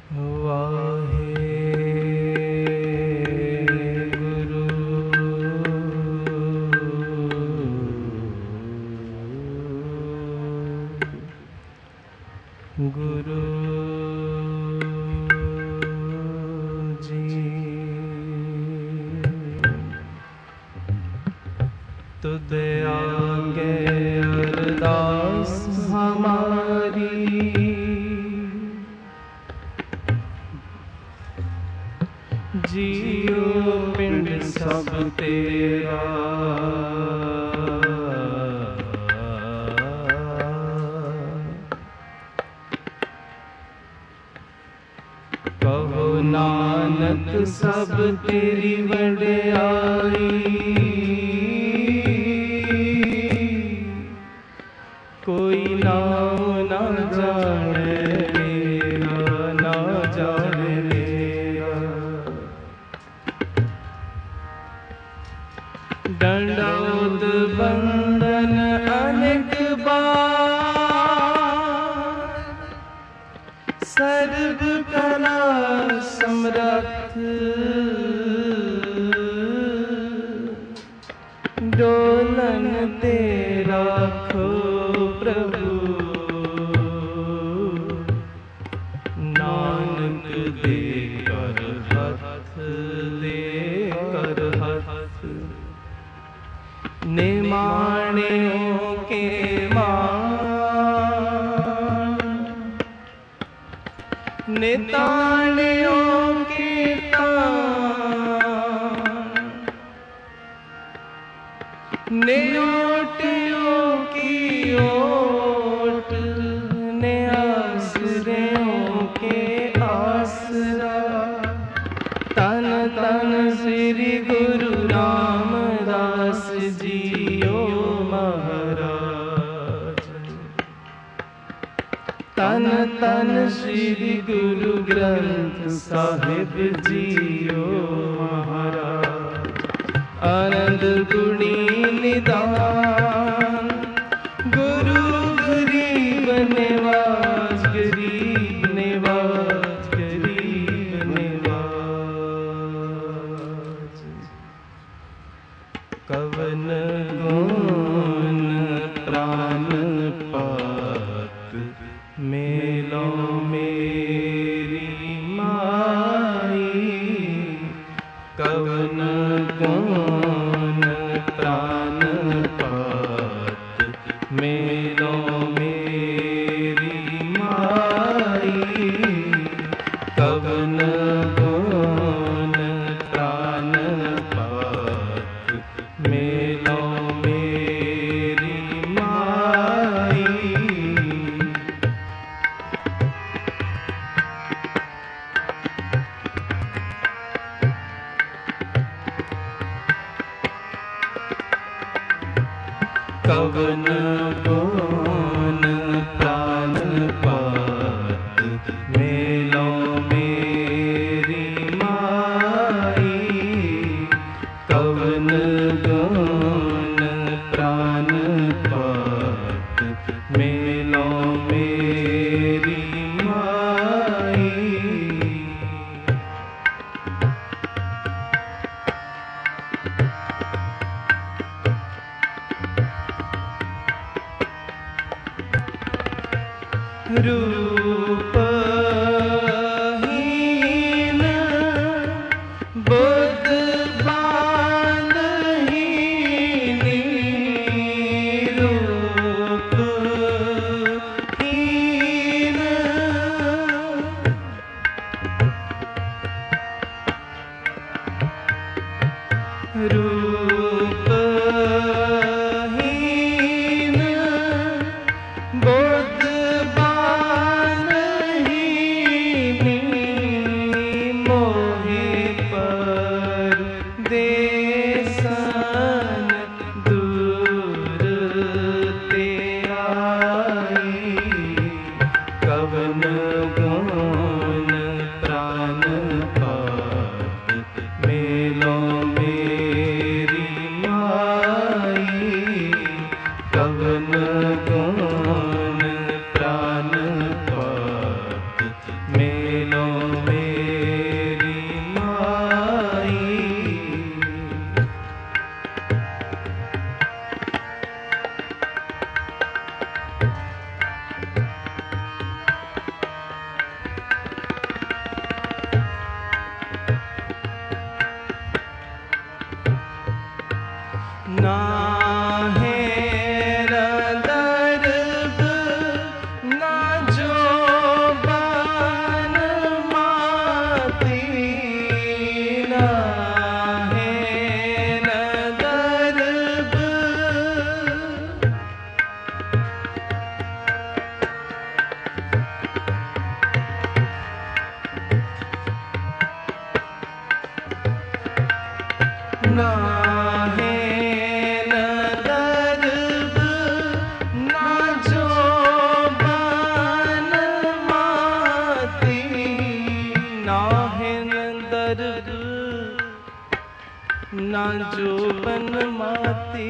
गुरु जी तुद आगे अरदास हमारी, जियो पिंड सब तेरा, कहो नानक सब तेरी वड्याई, कोई नाम ना जाने मेरा, ना जाने मेरा। दंडौत बंदन अनेक बार, सर्व कला समर्थ, डोलन तेरा खो प्रभु, नानक दे कर हथ, दे कर हथ। निमाणियों के मान, निताणियों के तान, नियोटियों की ओट, निआसरियों के आसरा। तन तन श्री गुरु रामदास जियो महाराज, तन तन श्री गुरु ग्रंथ साहिब जियो महाराज। आनंद गुणी निदान, गुरु गरीब निवाज, गरीब निवाज, गरीब निवाज। कवन गुण प्राण पात, मेलो मेरी माई। कवन गुण प्राण पात, मेलो मेरी माई। कवन गुण प्राण पात, मेलो मेरी माई। कवन गुण प्राण पात, मेलो मेरी माई। कवन गुण प्राण पात, मेलो मेरी माई। रूपहीन बुद्ध बालहीनी, रूपहीन रूपहीन बुद्ध बालहीनी, मोहे पर देसन दूर ते आई। कवन गुण प्राण पात, मेलो मेरी माई। कवन गुण प्राण पात, मेलो ना जोबन माती,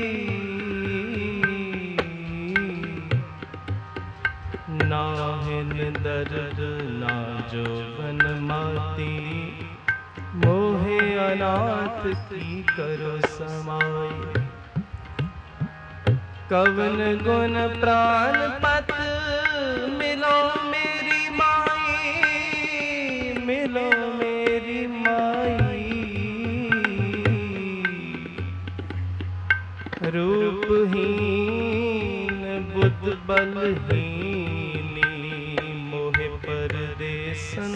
नाहिन दर्द ना जोबन माती, मोहे अनाथ की करो समाई। कवन गुण प्राण पत मिलो मेरी माई, मिलो मेरी माई। रूपहीन बुद्ध बलहीनी, मोहे परदेसन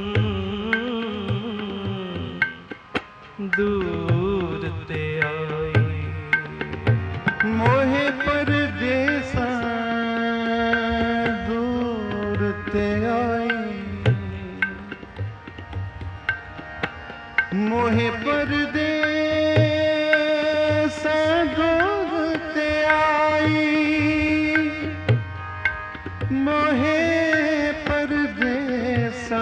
दूर ते आई। मोहे परदेसा दूर ते आई, मोहे परदेसा दूर ते आई, मोहे परदेसा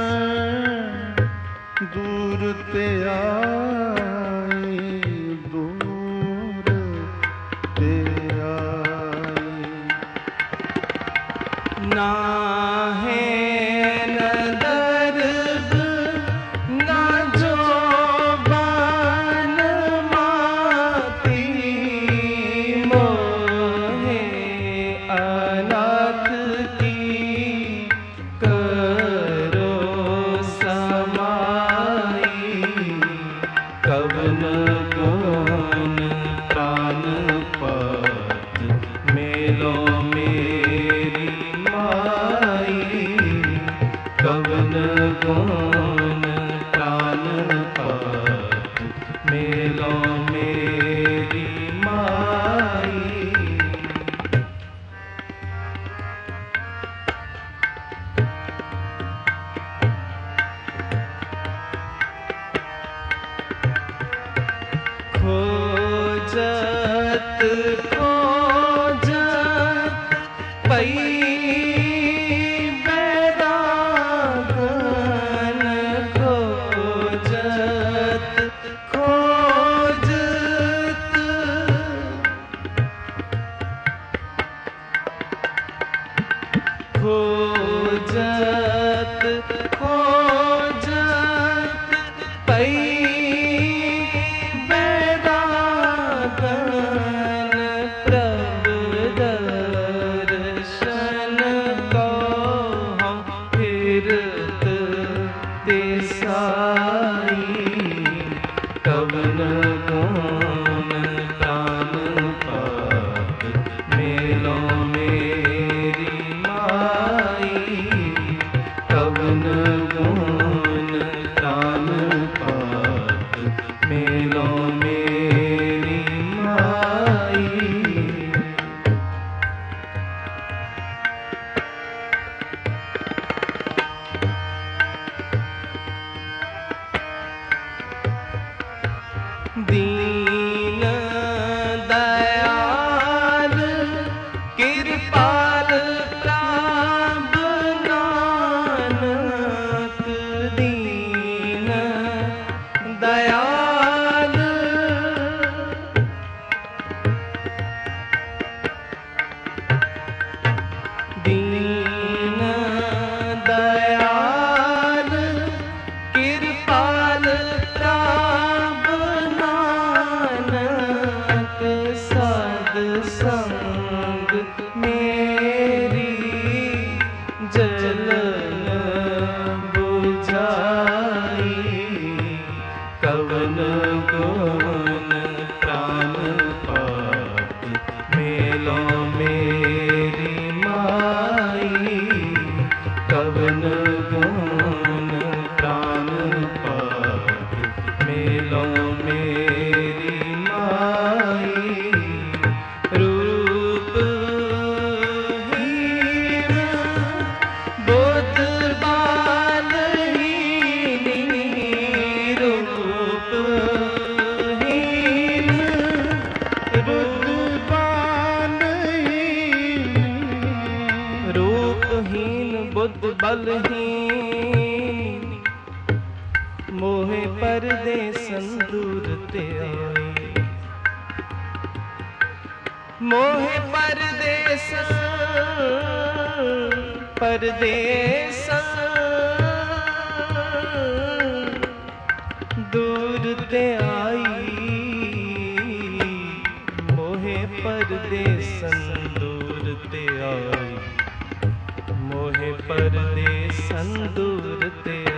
दूर ते आई, दूर ते आई। ना है न दर्द ना जोबन माती, मोहे अनाथ की करो समाई। कवन गुण प्राण पत मेलो मेरी माई। कवन गुण प्राण पत मेलो मेरी माई। खोजत खोजत पई बैरागन, खोजत खोजत खोजत खोजत पई बैरागन, प्रभु दर्शन को हम फिरत देसाई। कवन गुण प्राण पत मेलो मेरी माई। कवन गुण प्राण पत मेलो मेरी माई। मोहे परदेसन दूर ते आए, मोहे परदेसन परदेसन दूर ते आई, मोहे परदेसन दूर ते आई, मोहे परदेसन दूर ते आई।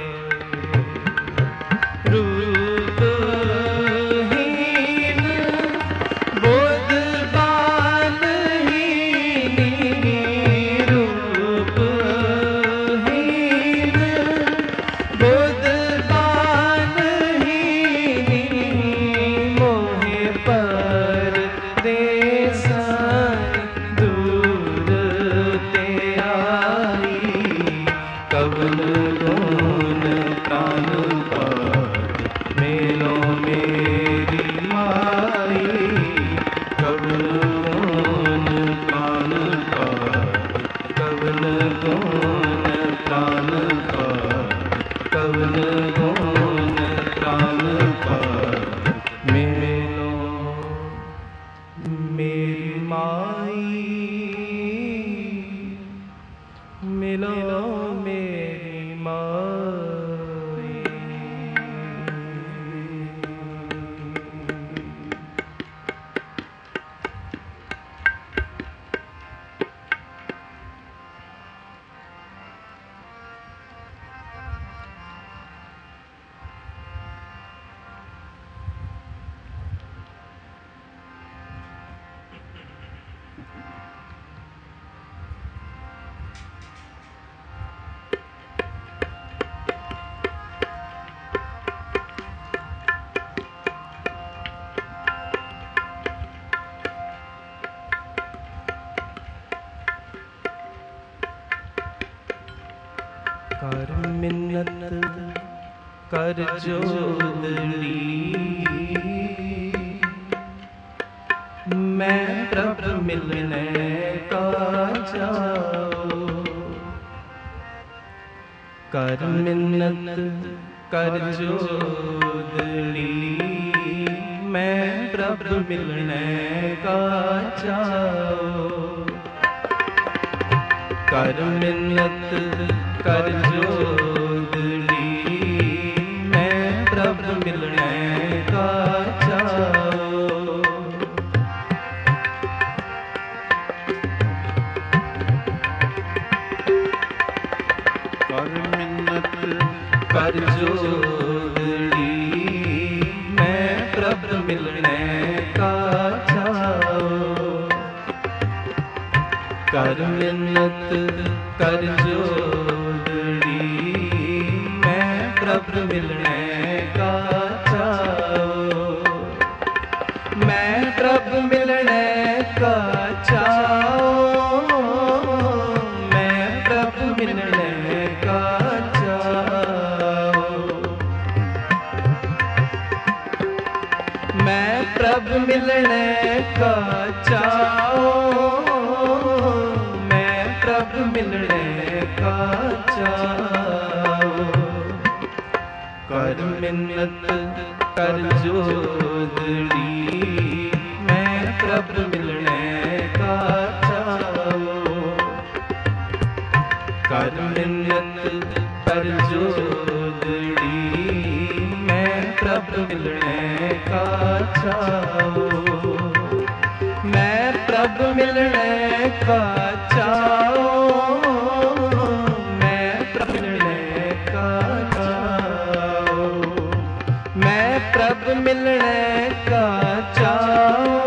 रूपहीन बोध बालहीनी, रूपहीन बोध बालहीनी, मोहे परदेसन दूर ते आई, कवन गुण प्राण पात मेलो मेरी माई, कवन गुण प्राण पात, कवन गुण प्राण पात, कवन गुण प्राण पात मेलो मेरी माई, मिलो मेरी माई। कर मिन्नत कर जोदड़ी, मैं प्रभु मिलने का जाओ। कर मिन्नत कर जोदड़ी, मैं प्रभु मिलने का जाओ। कर मिन्नत कर जोदड़ी, मैं प्रभु मिलने का जाओ। कर मिन्नत कर जोदड़ी, मैं प्रभु मिलने का जाओ। कर मिन्नत कर जोदड़ी, मैं प्रभु मिलने का चाओ। मैं प्रभु मिलने का चाओ, मैं प्रभु मिलने का चाओ। मैं प्रभु मिलने का चाओ, प्रभु मिलने का चाओ। कर मिन्नत कर जोदड़ी, मैं प्रभु मिलने का चाओ। कर मिन्नत कर जोदड़ी, मैं प्रभु मिलने का चाओ। मैं प्रभु मिलने का चाओ, मैं प्रभु मिलने का चाओ। मैं प्रभु मिलने का चाओ,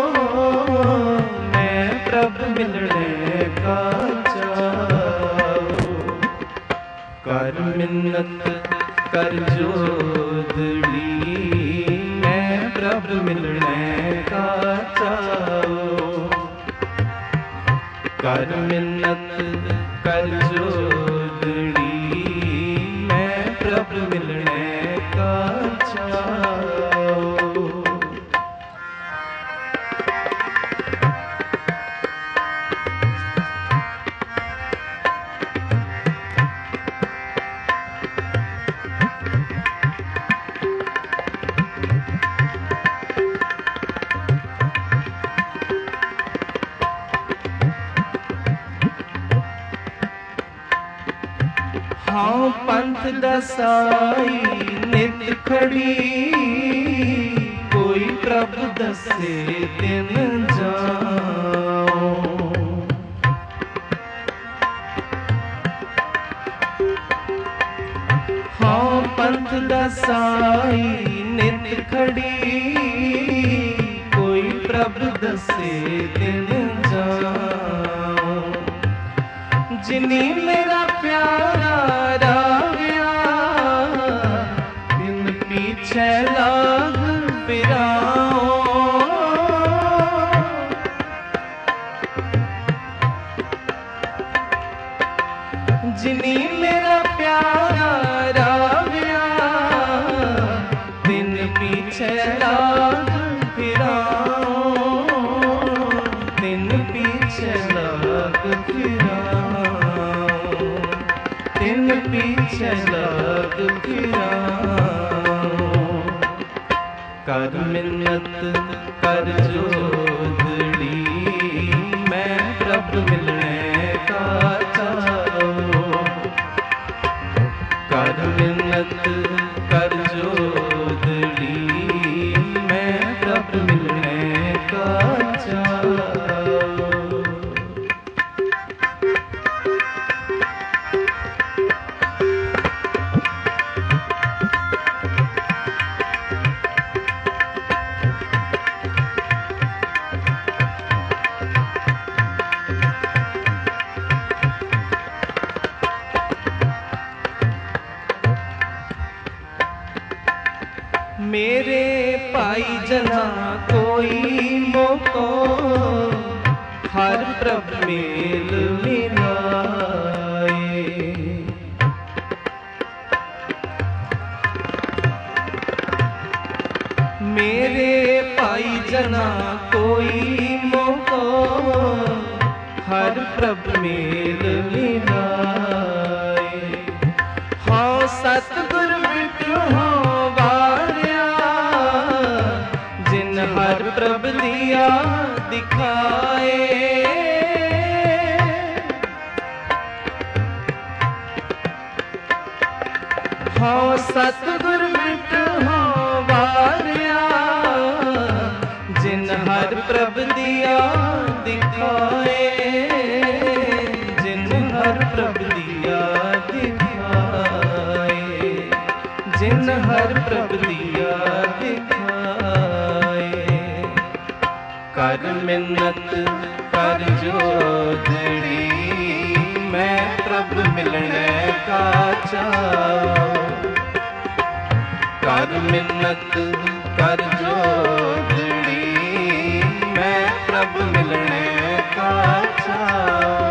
मैं प्रभु मिलने का चाओ। कर मिन्नत कर जोदड़ी, मैं प्रभु मिलने का चाओ। कर मिन्नत कर जोदड़ी, मैं प्रभु मिलने का चाओ। हाँ पंथ दसाई नित खड़ी, कोई प्रभु दसे दिन जाओ। हाँ पंथ दसाई नित खड़ी, कोई प्रभु दसे दिन जाओ। जिनी मेरा प्यारा रावया, दिन पीछे लाग बिराओ। जिनी मेरा प्यारा रावया, दिन पीछे लाग बिराओ। दिन पीछे लाग बिराओ, दिन पीछे लाग बिराओ। कर मिन्नत कर जोदड़ी, मैं प्रभु मिलने का चाओ। कर मिन्नत कर जोदड़ी, मैं प्रभु मिलने का चाओ। मेरे पाई जना कोई मोको, हर प्रभु मेल मिलाए। मेरे पाई जना कोई मोको, हर प्रभु मेल मिलाए। हाँ सतगुर बिटू हो हर प्रभु दिया दिखाए। हाँ सतगुर मिट हो वारिया, जिन हर प्रभु दिया दिखाए। जिन हर प्रभु दिया दिखाए, जिन हर प्रभु दिया दिखाए। कर मिन्नत कर जोदड़ी, मैं प्रभु मिलने का चाओ। कर मिन्नत कर जोदड़ी, मैं प्रभु मिलने का चाओ।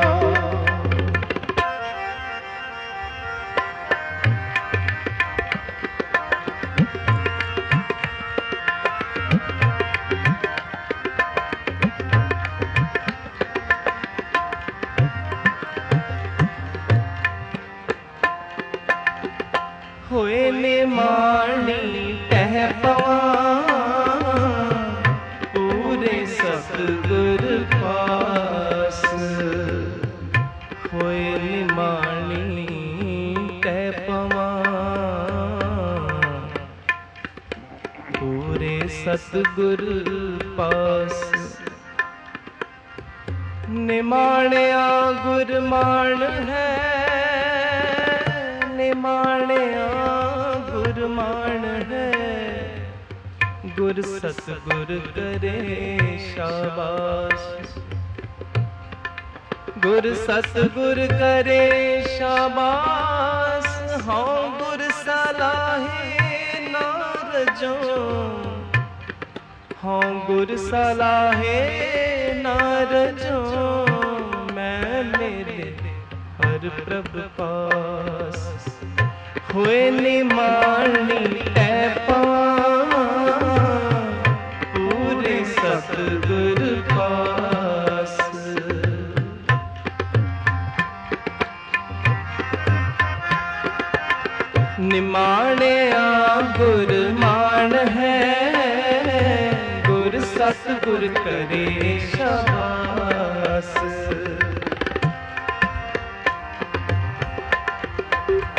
होए निमानी टह पवा, पूरे सतगुर पास। होए निमानी टह पवा, पूरे सतगुर पास। निमाणिया गुरमान है, निमाणिया गुरमान है। गुर सतगुर करे शाबाश, गुर सतगुर करे शाबाश। हाँ गुर सलाहे नारजो, हाँ गुर सलाहे नारजो। मैं मेरे हर प्रभु पास, हुए निमानी टैपा, पूरे सतगुर पास। निमाणे आ गुर मान है, गुर सतगुर करे शाबाश।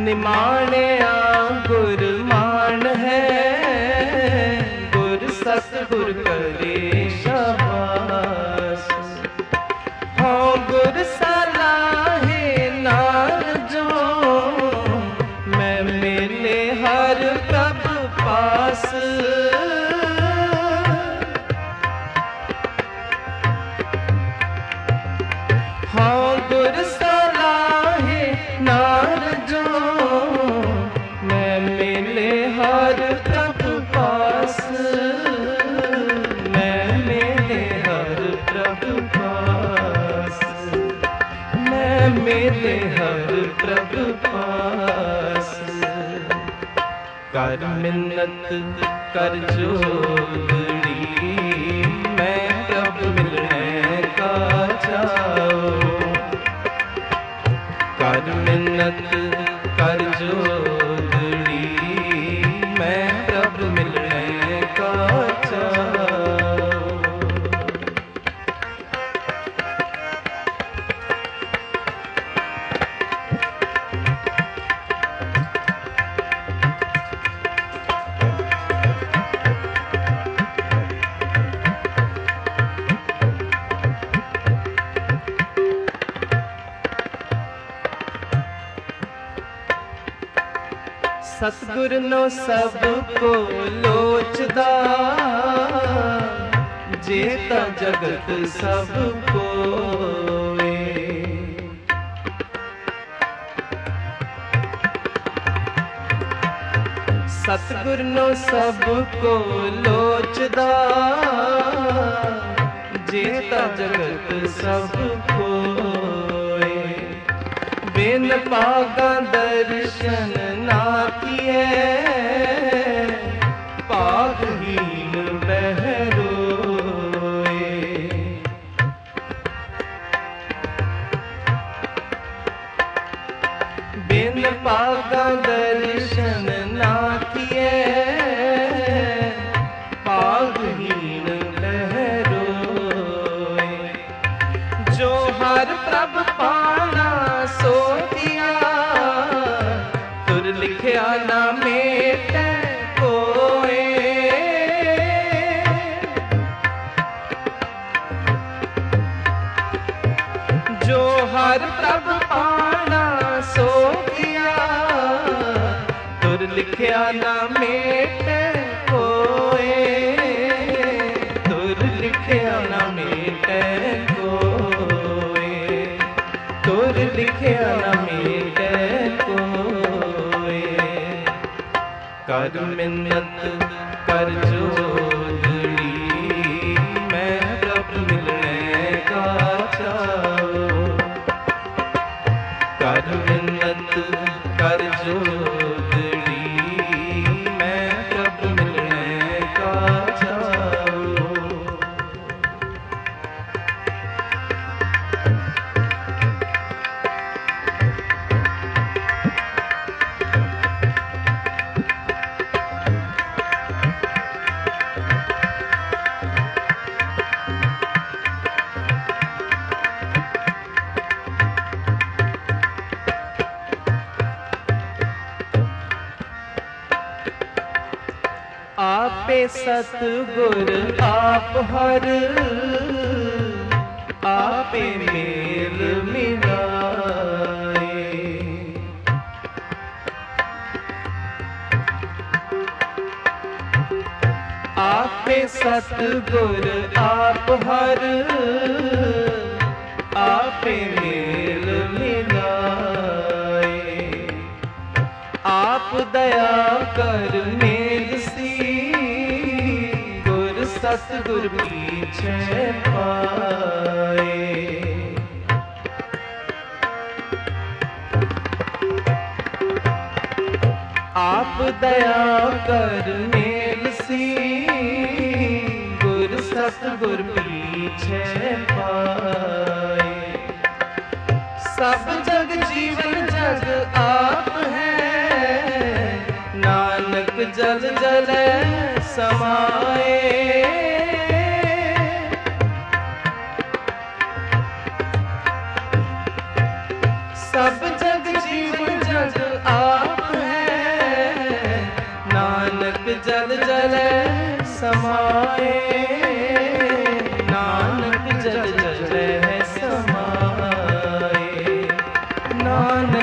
निमाणिया गुर मान है, गुर सतगुर करे शाबाश। हो गुर सलाहे नार जो, मैं मिले हर प्रभु पास। हो गुर सलाहे नार जो, मैं मिले हर प्रभु पास। मैं मिले हर प्रभु पास, मैं मिले हर प्रभु पास। कर मिन्नत कर जोगड़ी, मैं प्रभु मिलने का चाओ। कर मिन्नत कर जोगड़ी, मैं प्रभु मिलने का चाओ। सतगुर नो सबको लोचदा, जेता जगत सब कोए। सतगुर नो सबको लोचदा, जेता जगत सब कोए। बिन पागा दर्शन ना किए, पागहीन बहरोए। बिन पागा दर्शन ना किए, पागहीन बहरोए। जो हर प्रभ पाना सो दिया, तुर लिखया ना मेटे कोए। जो हर प्रभ पाना सो दिया, तुर लिखया ना मेटे कोए। तुर लिखया ना मेटे कोए, तुर लिखया ना मेटे कोए। कर मिन्नत कर जोगड़ी, मैं प्रभु मिलने का चाओ। कर मिन्नत कर जोगड़ी, मैं प्रभु मिलने का चाओ। आपे सतगुर आप हर, आपे मेल मिलाए। आपे सतगुर आप हर, आपे मेल मिलाए। आप दया कर मेल सी, गुर सतगुर पीछे पाए। आप दया कर मेल सी, गुर सतगुर पीछे पाए। सब जग जीवन जग आप है, नानक जल जल समाए। सब जग जीवन जग आप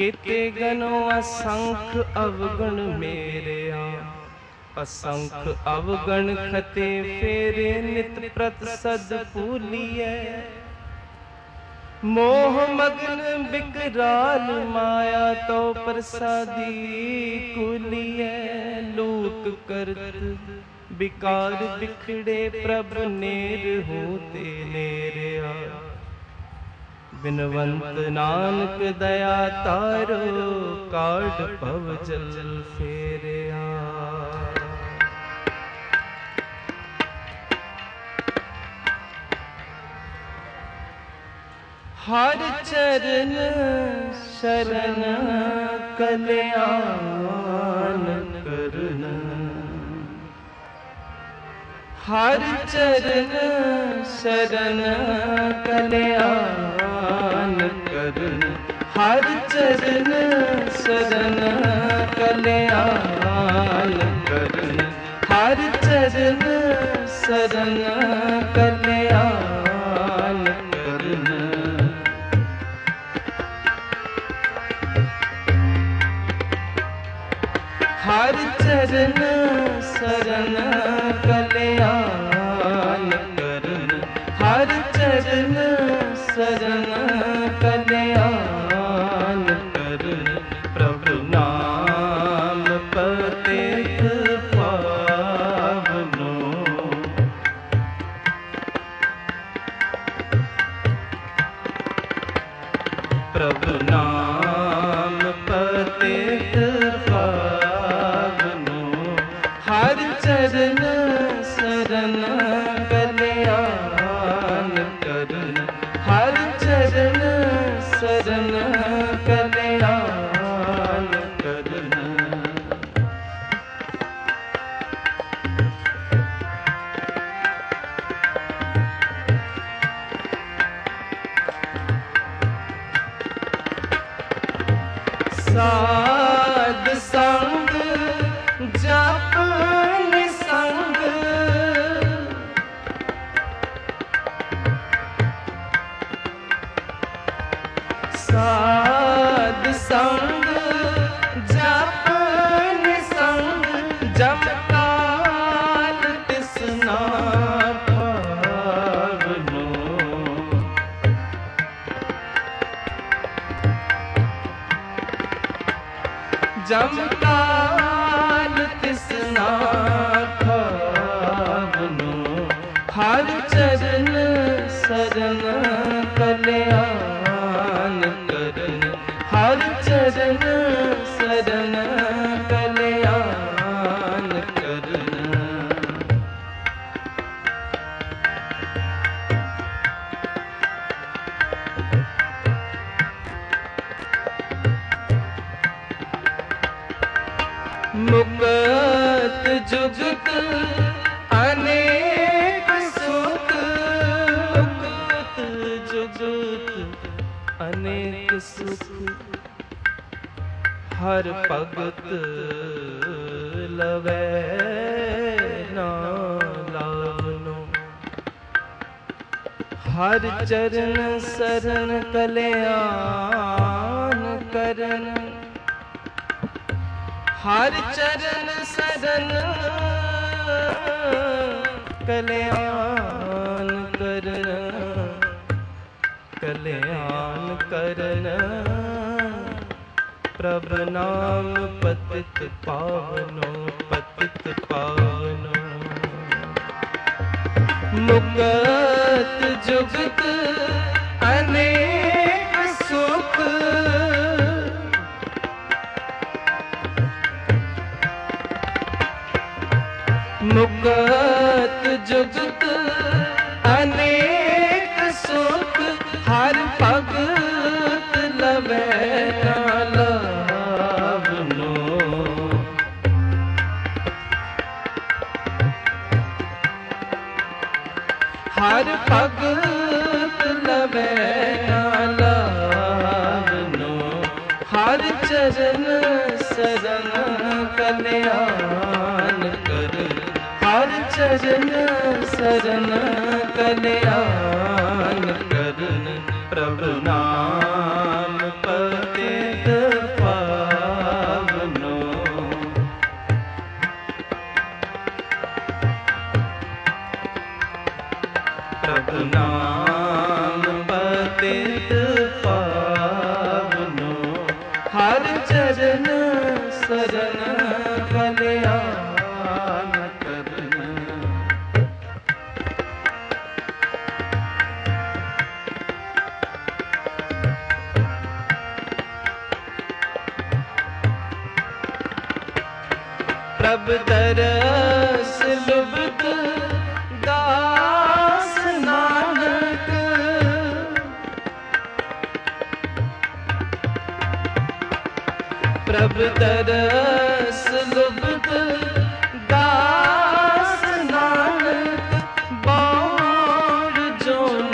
केते गनो असंख अवगुण मेरे असंख अवगुण खते फेरे नित प्रत सद पूलिए मोह मग्न बिकराल माया तो प्रसादी कुलिए लोक करत बिकार बिखड़े प्रभु नेर होते नेरया बिनवंत नानक दया तारो काढ़ पव जल फेरया। हर चरण शरण कल्याण करन हर चरण शरण कल्याण करन हर चरण शरण कल्याण करन हर चरण शरण कल्याण करन हर चरण शरण कल्याण करन हर चरण शरण कल्याण करन प्रभु नाम पतित पावनो प्रभु नाम पतित हर चरण शरण कल्याण करन हर चरण शरण कल्याण करन साध संग जप निसंग साध संग जप निसंग जम काल तिसना पावनो जम काल तिसना पावनो हर चरण शरण कल्याण करन हर चरण शरण कल्याण करन मुक्त जुगत अनेक सुख मुक्त जुगत अनेक सुख हर भगत लवै ना लावनो हर चरण शरण कल्याण करन हर चरण शरण कल्याण करन कल्याण करन प्रभु नाम पतित पावनो पतित पावनो मुक्त जुगत अनेक सुख मुक्त जुगत अनेक सुख हर भगत लवै ना लावनो हर भगत लवै ना लावनो हर चरण शरण कल्याण करन हर चरण शरण कल्याण करन प्रभु नाम पतित प्रभु नाम पतित पावनो, हर चरण शरण कल्याण करन। प्रभु तरस लुब्ध दास नानक, प्रभु तरस लुब्ध दास नानक, बार जोन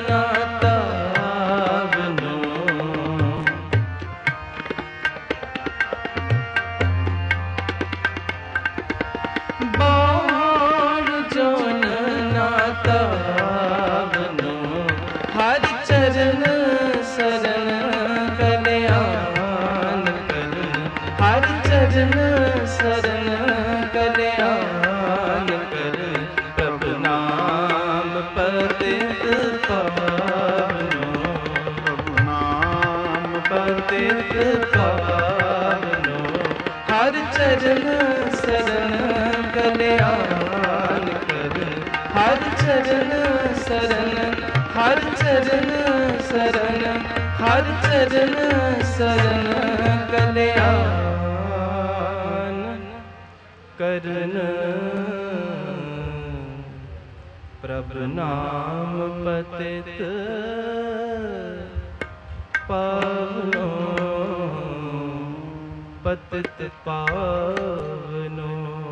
नातावनो। बार जोन नातावनो, हर चरण शरण कल्याण करन, हर चरण शरण कल्याण करन। प्रभु नाम पतित पावनो, प्रभु नाम पतित पावनो, हर चरण शरण कल्याण करन, हर चरण शरण, हर चरण शरण, हर चरण शरण कल्याण करन। प्रभु नाम पतित पावनो, पतित पावनो।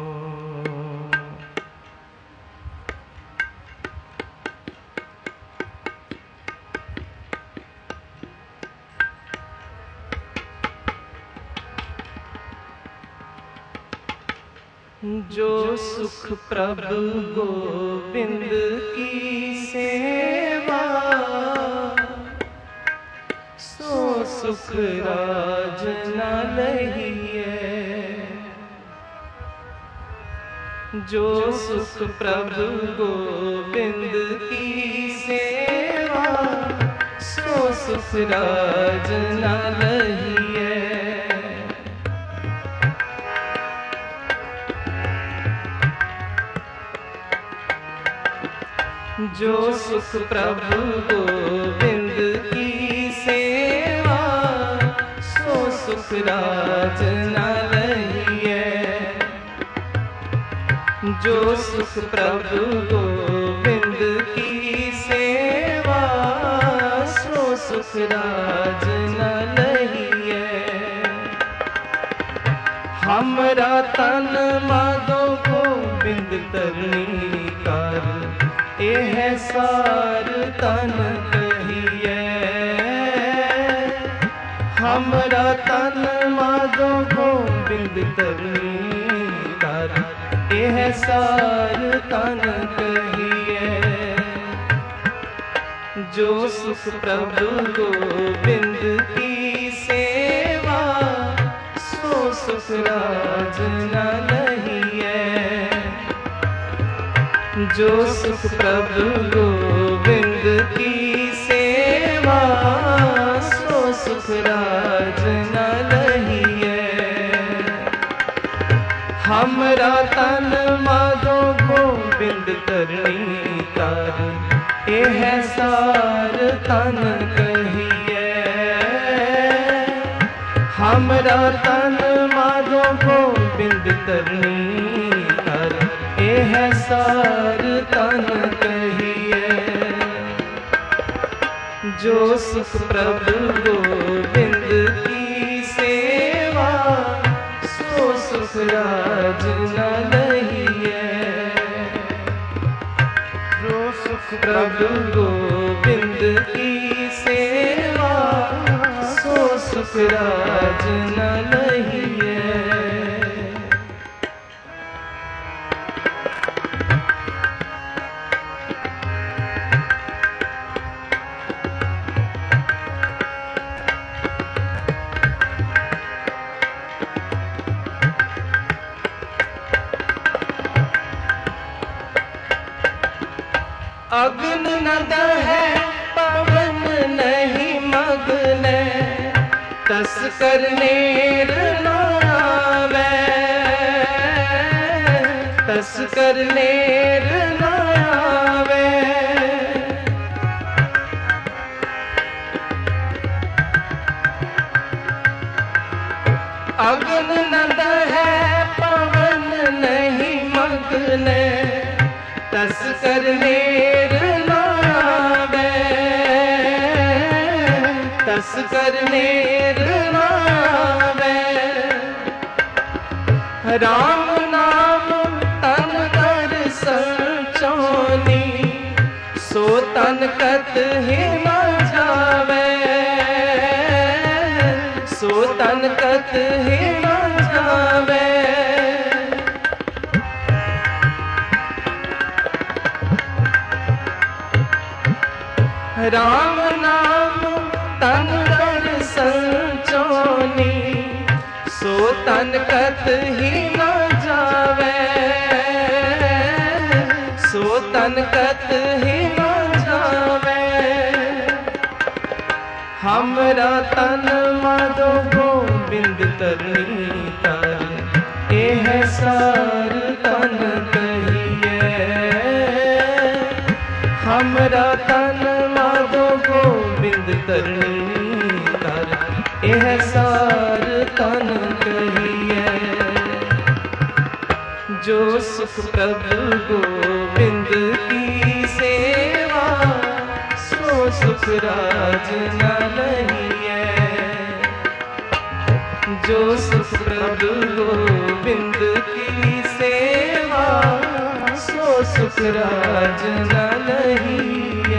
जो सुख प्रभु गोविंद की सेवा, सो सुख राज न लहिए। जो सुख प्रभु गोविंद की सेवा, सो सुख राज न लहिए। जो सुख प्रभु गोविंद की सेवा, सो सुख राज न लहिए। जो सुख प्रभु गोविंद की सेवा, सो सुख राज न लहिए। हमरा तन माधो गोविंद तरनी कर, एह सार तन कहिए। हमरा तन माधो गोविंद तरनी कर, एह सार तन कहिए। जो सुख प्रभु गोविंद की सेवा, सो सुख राज न लहिए। जो सुख प्रभु गोविंद की सेवा, सो सुख राज न लहिए। हमरा तन माधो गोविंद तरनी तार, एह सार तन कहिए। हमरा तन माधो गोविंद तरनी तार, एह सार तन कहिए। जो सुख प्रभु गोविंद की सेवा, सो सुख राज न लहिए। जो सुख प्रभु गोविंद की सेवा, सो सुख राज न लहिए। अग्न न दहै पवन नहीं मग्न, तस करनेर न आवे, तस करनेर न आवे। अग्न न दहै पवन नहीं मग्न, तस करनेर न आवे, तस करनेर न आवे। राम नाम तन कर संचोनी, सो तन कत ही न जावे, सो तन कत ही न जावे। राम नाम तन कर संचोनी, सो तन कत ही न जावे, सो तन कत ही न जावे। हमरा तन माधो गोबिंद तरनी तार, एह सार तन कहिए। हमरा तन माधो गोबिंद तरनी तार, एह सार तन कहिए। जो सुख प्रभु गोविंद की सेवा, सो सुख राज न लहिए। जो सुख प्रभु गोविंद की सेवा, सो सुख राज न लहिए।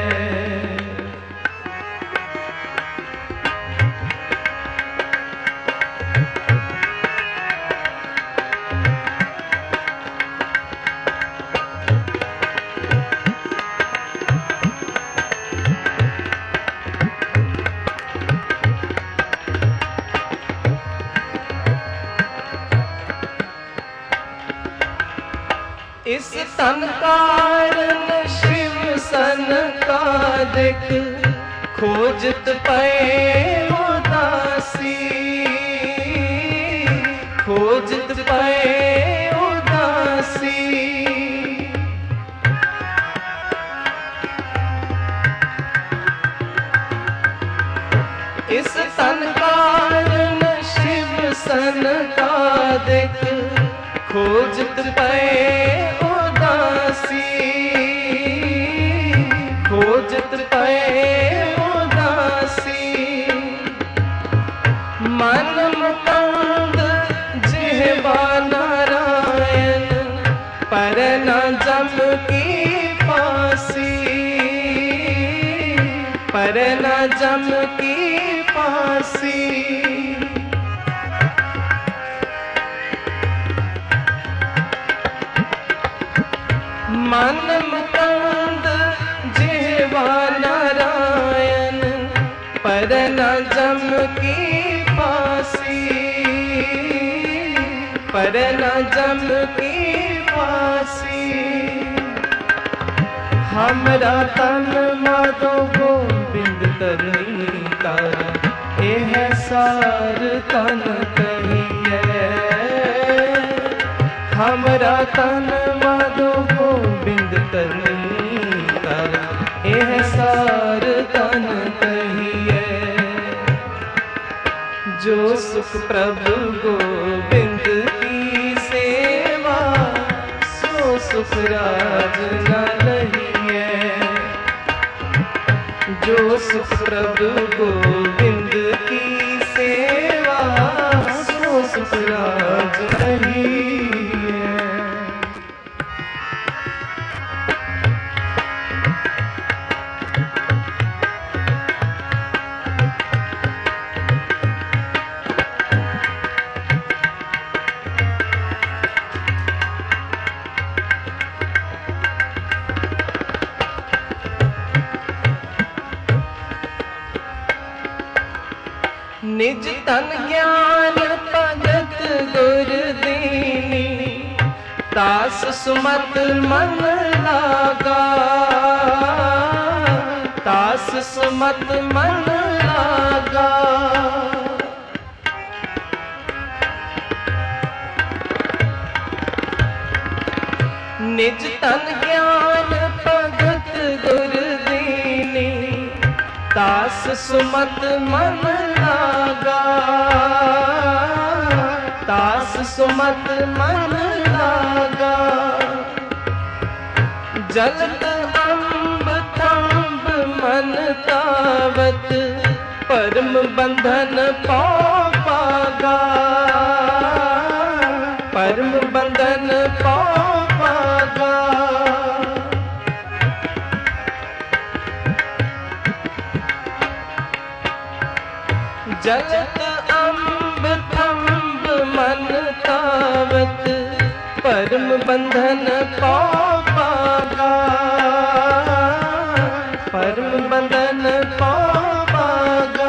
इस तन कारण शिव सन का दिख, खोजत पे उदासी, खोजत पे उदासी। इस तन कारण शिव सन का दिख, खोजत पे उदासी, खोजत पे उदासी। मन मुकुंद जिह्वा नारायण, पर न जम की पासी, पर न जम की पासी। मन मुकुंद जिह्वा नारायण, पर न जम की पासी, पर न जम की पासी। हमरा तन माधो गोबिंद तरनी तार, एह सार तन कहिए। हमरा तन माधो गोबिंद तरनी तार, एह सार तन कहिए। जो सुख प्रभु गोबिंद की सेवा, सो सुख राज न लहिए। जो सुख प्रभु गोविंद की सेवा, सो सुख राज लहिए। निज तन ज्ञान भगत गुर दीनी, दास सुमत मन लागा, दास सुमत मन लागा। निज तन ज्ञान भगत गुर दीनी, दास सुमत मन लागा, दास सुमत मन लागा। जलत अम्ब थम्ब मन तावत, परम बंधन पाओ पागा, परम बंधन पाओ पागा। जलत अम्ब थम्ब मन तावत, परम बंधन पाओ पागा, परम बंधन पाओ पागा।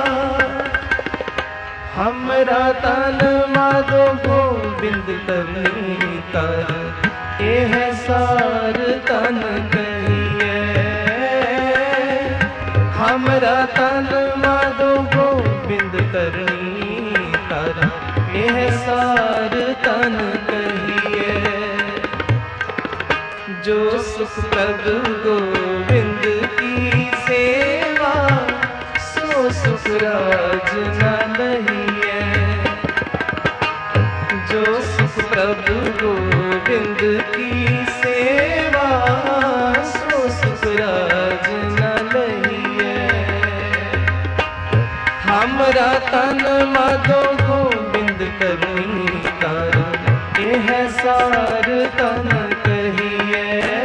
हमरा तन माधो गोविंद करनी कर, एह सार तन कहिए। हमरा तन माधो गोविंद करनी कर, एह सार तन कहिए। जो सुख प्रभु गोविंद की सेवा, सो सुख राज न लहिए। जो सुख प्रभु गोविंद की सेवा, सो सुख राज न लहिए। हमरा तन माधो गोविंद करनी कर, एह सार तन कहिए।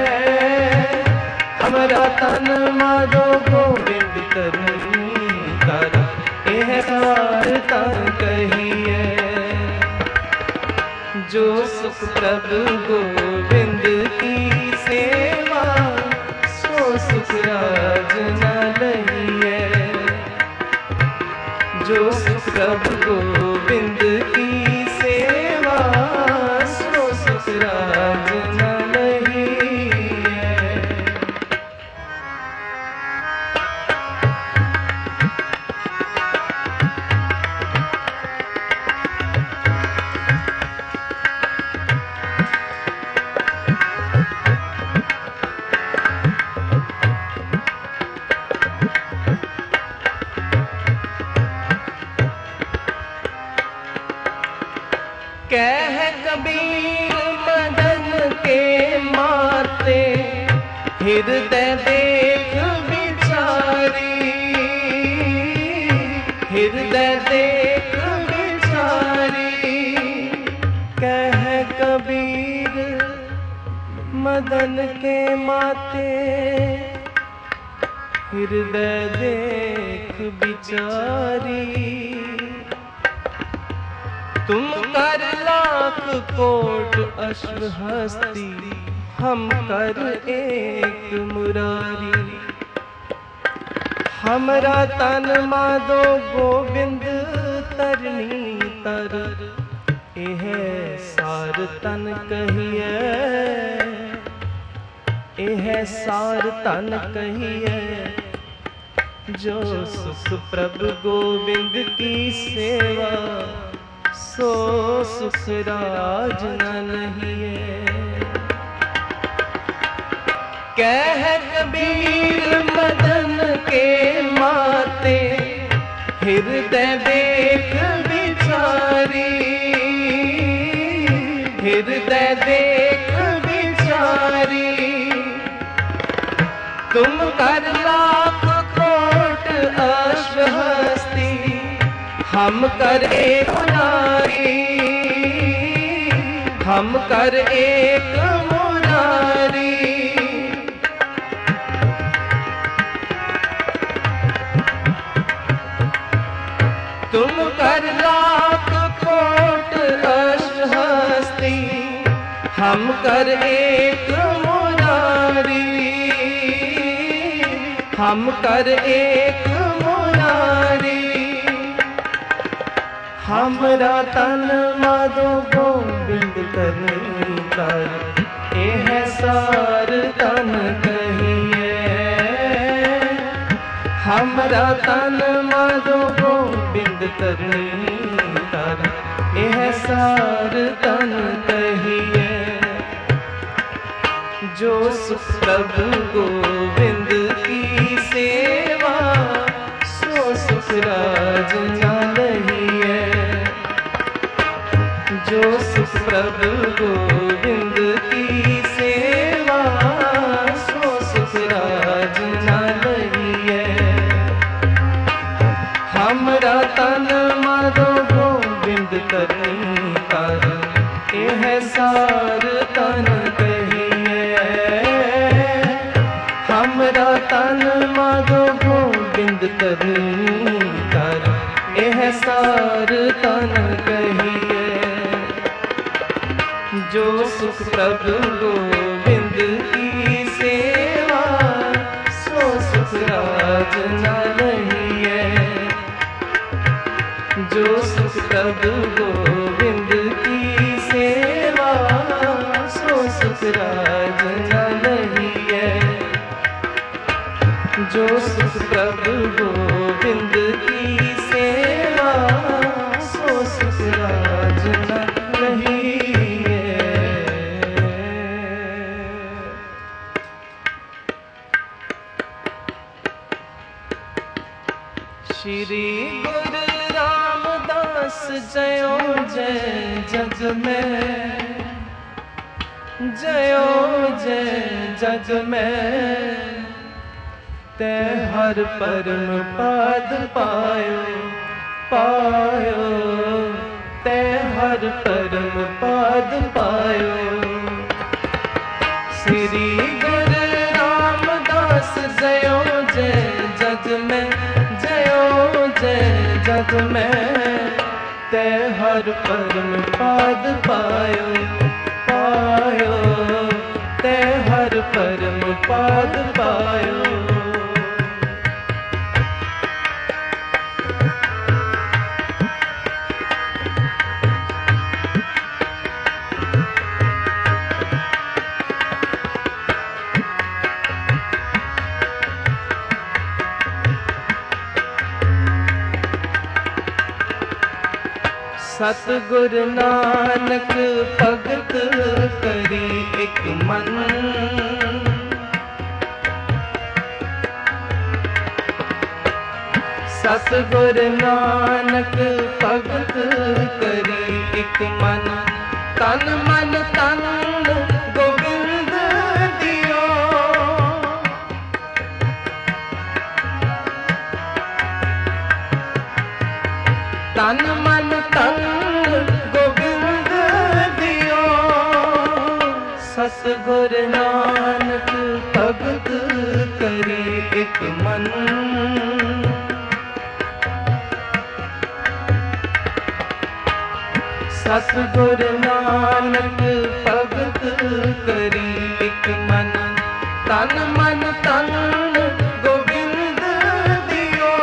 हमरा तन माधो गोविंद करनी कर, एह सार तन कहिए। जो सुख प्रभु गोविंद की सेवा, सो सुख राज न लहिए। जो सुख प्रभु गोविंद की सेवा, सो सुख राज न लहिए। कह कबीर मदन के माते, हृदय देख बिचारी, हृदय देख बिचारी। कह कबीर मदन के माते, हृदय देख बिचारी। तुम कर लाख कोट अश्वहस्ती, हम कर एक मुरारी। हमरा तन माधो गोविंद तरनी तर, एह सार तन कहिए, एह सार तन कहिए। जो सुख प्रभु गोविंद की सेवा, सो सुख राज न लहिए। कह कबीर मदन के माते, हृदय देख बिचारी, हृदय देख बिचारी। तुम कर लाख कोट अश्वहस्ती, हम कर एक मुरारी, हम कर एक मुरारी। तुम कर लाख कोट अश्वहस्ती, हम कर एक मुरारी, हम कर एक मुरारी। हमरा तन माधो गोविंद गोबिंद करनी कर एह सार तन कहिए। हमरा तन मारो गोबिंद करनी कर एह सार तन कहिए। जो सुख प्रभु गोविंद की सेवा सो सुख राज न लहिए। जो सुख प्रभु गोविंद की सेवा सो सुख राज न लहिए। हमरा तन मारो गोविंद करनी कर एह सार तन कहिए। हमरा तन मारो गोविंद करनी कर एह सार तन कहिए। जो सुख प्रभु गोविंद की सेवा सो सुख राज न लहिए। जो सुख प्रभु गोविंद की सेवा सो सुख राज न लहिए। जो सुख प्रभु गोविंद की सेवा सो सुख राज न लहिए। श्री गुरु रामदास जयो जय जग में। जयो जय जग में। ते हर परम पाद पायो पायो। ते हर परम पाद पायो। श्री गुरु रामदास जयो जय जग में। जयो जय जग में। ते हर परम पाद पायो पायो। ते हर परम पाद पायो। सतगुर नानक भगत करी एक मन। सतगुर नानक भगत करी एक मन। तन मन तन गोबिंद दियो। तन मन तन गोबिंद दियो। सतगुर नानक भगत करी एक मन। सतगुर नानक भगत करी एक मन। तन मन तन गोबिंद दियो।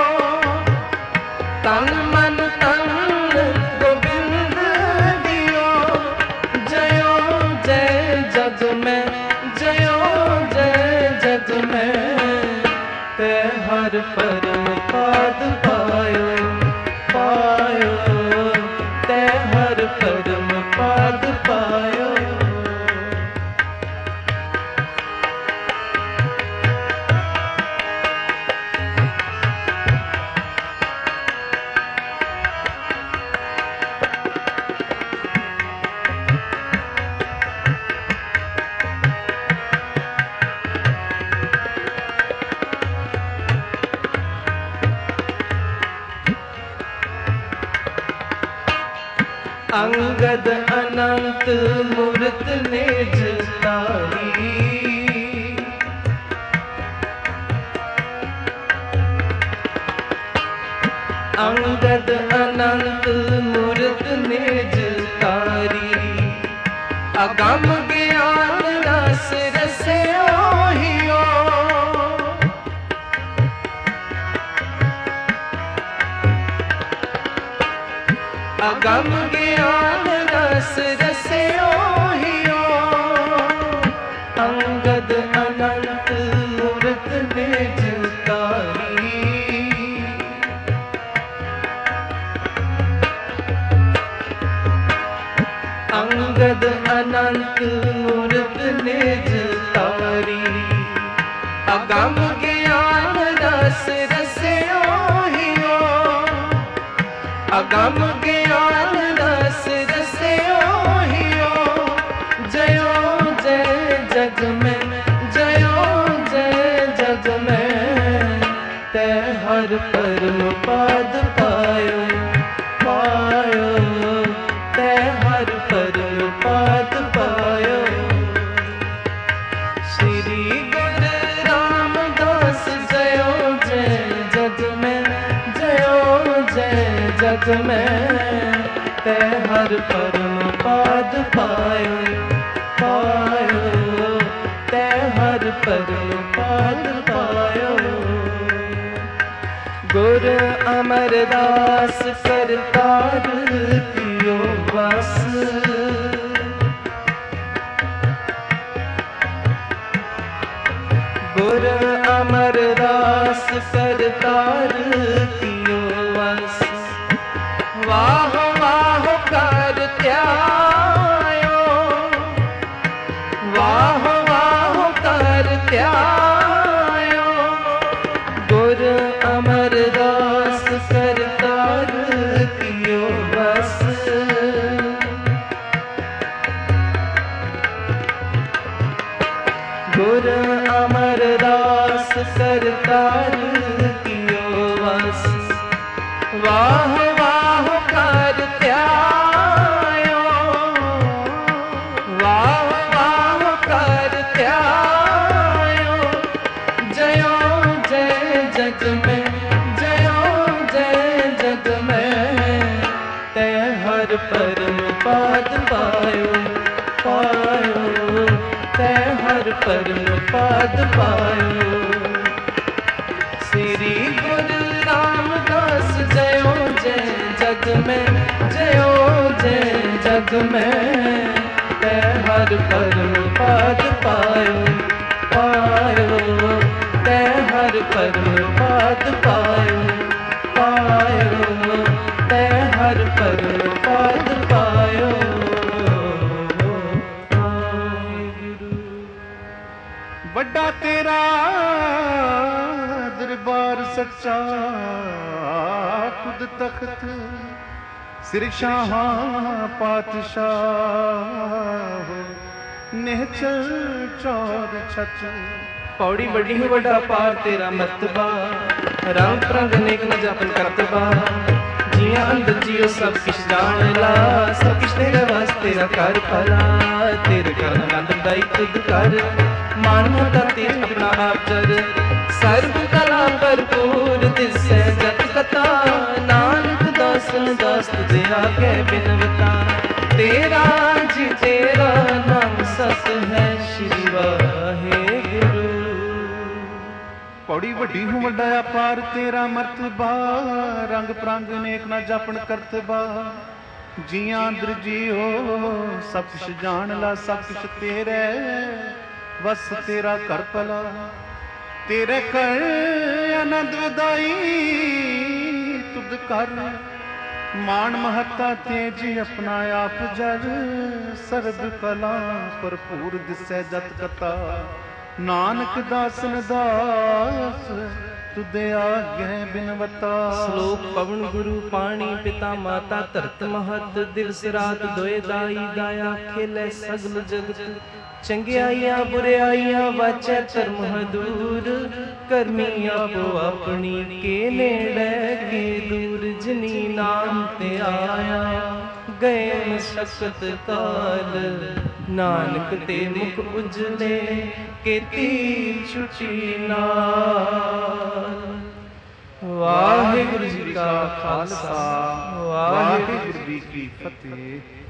तन मन तन गोबिंद दियो। जयो जय जग में। जयो जय जग में। ते हर परम पाद पायो पायो। ते हर परम पाद पायो। अंगद अनंत मूर्त निज तारी। अंगद अनंत मूर्त निज तारी। अगम ज्ञान रस रस्यो हियो। अगम ज्ञान रस रस रस्यो हियो अंगद अनंत मूरत निज तारी अंगद अनंत मूरत निज तारी अगम ज्ञान रस रस्यो हियो अगम ज्ञान रस रस्यो हियो जयो जय जग में जयो जय जग में तै हर परम पाद पायो पायो तै हर परम पाद पायो श्री गुरु रामदास जयो जय जग में जयो जय जग में तै हर परम पाद पायो पायो तै हर परम पाद पायो गुर अमरदास करतार कियो बस गुर अमरदास करतार कियो बस वाह वाह कर त्यायो वाह वाह कर त्यायो गुर अमरदास करतार कियो बस गुर अमरदास करतार कियो बस वाह वाह कर त्यायो वाह वाह कर त्यायो जयो जय जग में जयो जय जग में तै हर परम पाद पायो पायो तै हर परम पाद पायो श्री गुरु रामदास जयो जय जग में जयो जय जग में तै हर परम पाद पायो पायो तै हर परम पाद पायो पायो तै हर परम पाद पायो ਵੱਡਾ ਤੇਰਾ ਦਰਬਾਰ ਸੱਚਾ ਖੁਦ ਤਖਤ ਸਿਰ ਸ਼ਾਹਾਂ ਪਾਤਸ਼ਾਹ ਨਿਹਚਲ ਚੌਰ ਛਤ पौड़ी बड़ी ही बड़ा पार तेरा मर्तबा रंग रंग नेक न जपन करतबा जिया अंदर जियो सब किश जान ला सब किश तेरे वास्ते तेरा कर भला तेरे कर आनंद दाई खुद कर मानवता तेज अपना आप जर सर्व कला भरपूर दिसै जत कथा नानक दासन दास तुझे आगे बिनवता तेरा जी तेरा नाम सत है श्री वाहेगुरु ਪੌੜੀ ਵੱਡੀ ਹੂੰ ਵੱਡਾ ਅਪਾਰ ਤੇਰਾ ਮਰਤਬਾ ਰੰਗ ਪ੍ਰੰਗ ਨੇਕ ਨਾ ਜਾਪਣ ਕਰਤਬਾ ਜੀਆਂ ਅੰਦਰ ਜੀਓ ਸਭ ਕੁਛ ਜਾਣ ਲਾ ਸਭ ਕੁਛ ਤੇਰੇ ਵਸ ਤੇਰਾ ਕਰ ਭਲਾ ਤੇਰੇ ਕਰ ਆਨੰਦ ਵਧਾਈ ਤੁਧ ਕਰ ਮਾਣ ਮਹੱਤਾ ਤੇਜ ਆਪਣਾ ਆਪ ਜਰ ਸਰਬ ਕਲਾ ਭਰਪੂਰ ਦਿਸੈ ਜਤ ਕਤਾ ਨਾਨਕ ਦਾਸਨ ਦਾਸ ਤੁਦੇ ਆਗੇ ਬਿਨਵਤਾ ਸ਼ਲੋਕ ਪਵਨ ਗੁਰੂ ਪਾਣੀ ਪਿਤਾ ਮਾਤਾ ਧਰਤ ਮਹਤ ਦਿਵਸ ਰਾਤ ਦੋਏ ਦਾਈ ਦਾਇਆ ਖੇਲੇ ਸਗਲ ਜਗਤ ਚੰਗਿਆਈਆਂ ਬੁਰਿਆਈਆਂ ਵਾਚੈ ਧਰਮ ਹਦੂਰ ਕਰਮੀ ਆਪੋ ਆਪਣੀ ਕੇ ਨੇੜੇ ਕੇ ਦੂਰ ਜਿਨੀ ਨਾਮ ਤੇ ਆਇਆ ਗਏ ਮਸਕਤ ਕਾਲ ਨਾਨਕ ਤੇ ਮੁਖ ਉਜਲੇ ਕੀਤੀ ਛੁਟੀ ਨਾਲ ਵਾਹਿਗੁਰੂ ਜੀ ਕਾ ਖਾਲਸਾ ਵਾਹਿਗੁਰੂ ਜੀ ਕੀ ਫਤਿਹ।